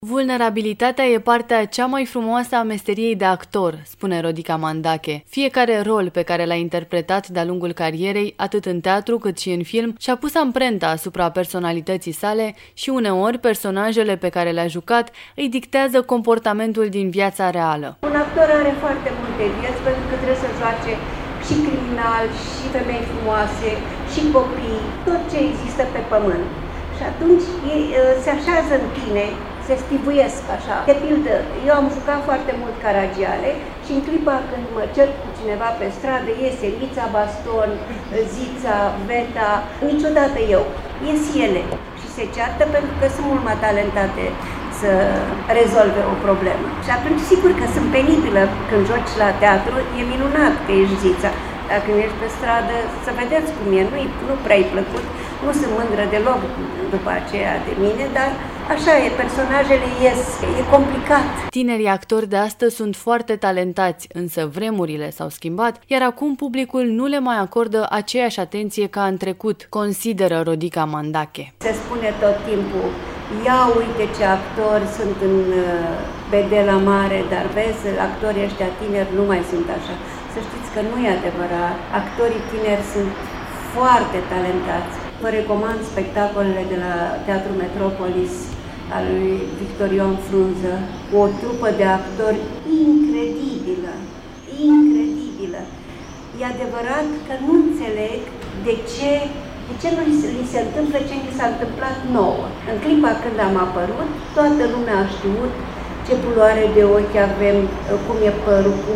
Vulnerabilitatea e partea cea mai frumoasă a meseriei de actor, spune Rodica Mandache. Fiecare rol pe care l-a interpretat de-a lungul carierei, atât în teatru cât și în film, și-a pus amprenta asupra personalității sale și uneori personajele pe care le-a jucat îi dictează comportamentul din viața reală. Un actor are foarte multe vieți pentru că trebuie să joace și criminal, și femei frumoase, și copii, tot ce există pe pământ. Și atunci ei se așează în tine, se stivuiesc așa. De pildă, eu am jucat foarte mult Caragiale și în clipa când mă cerc cu cineva pe stradă, iese Lița Baston, Zița, Beta, niciodată eu, ies ele și se ceartă pentru că sunt mult mai talentate să rezolve o problemă. Și atunci sigur că sunt penibilă când joci la teatru, e minunat că ești Zița. Dacă ești pe stradă, să vedeți cum e, nu prea-i plăcut, nu sunt mândră deloc după aceea de mine, dar așa e, personajele ies, e complicat. Tinerii actori de astăzi sunt foarte talentați, însă vremurile s-au schimbat, iar acum publicul nu le mai acordă aceeași atenție ca în trecut, consideră Rodica Mandache. Se spune tot timpul, ia uite ce actori sunt în bedela mare, dar vezi, actorii ăștia tineri nu mai sunt așa. Să știți că nu e adevărat, actorii tineri sunt foarte talentați. Vă recomand spectacolele de la Teatrul Metropolis al lui Victor Ioan Frunză, cu o trupă de actori incredibilă, incredibilă. E adevărat că nu înțeleg de ce nu li se întâmplă ce li s-a întâmplat nouă. În clipa când am apărut, toată lumea a știut ce culoare de ochi avem, cum e părul, cum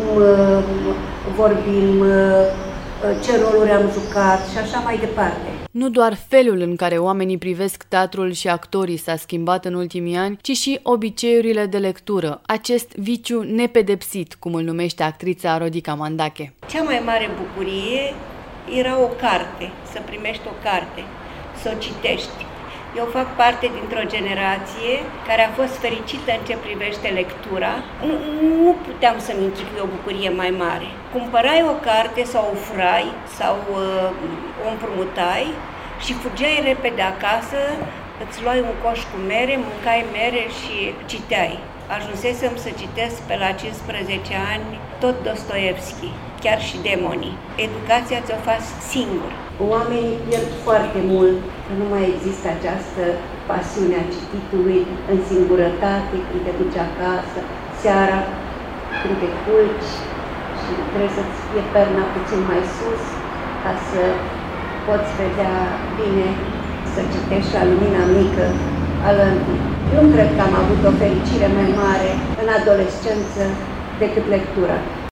vorbim, ce roluri am jucat și așa mai departe. Nu doar felul în care oamenii privesc teatrul și actorii s-a schimbat în ultimii ani, ci și obiceiurile de lectură, acest viciu nepedepsit, cum îl numește actrița Rodica Mandache. Cea mai mare bucurie era o carte, să primești o carte, să o citești. Eu fac parte dintr-o generație care a fost fericită în ce privește lectura. Nu puteam să-mi închipui o bucurie mai mare. Cumpărai o carte sau o furai sau o împrumutai și fugeai repede acasă, îți luai un coș cu mere, mâncai mere și citeai. Ajunsesem să citesc pe la 15 ani tot Dostoevski, chiar și Demonii. Educația ți-o faci singur. Oamenii pierd foarte mult că nu mai există această pasiune a cititului în singurătate, când te duci acasă, seara, când te culci și trebuie să-ți fie perna puțin mai sus ca să poți vedea bine, să citești la lumina mică a lămpii. Nu cred că am avut o fericire mai mare în adolescență decât lectura.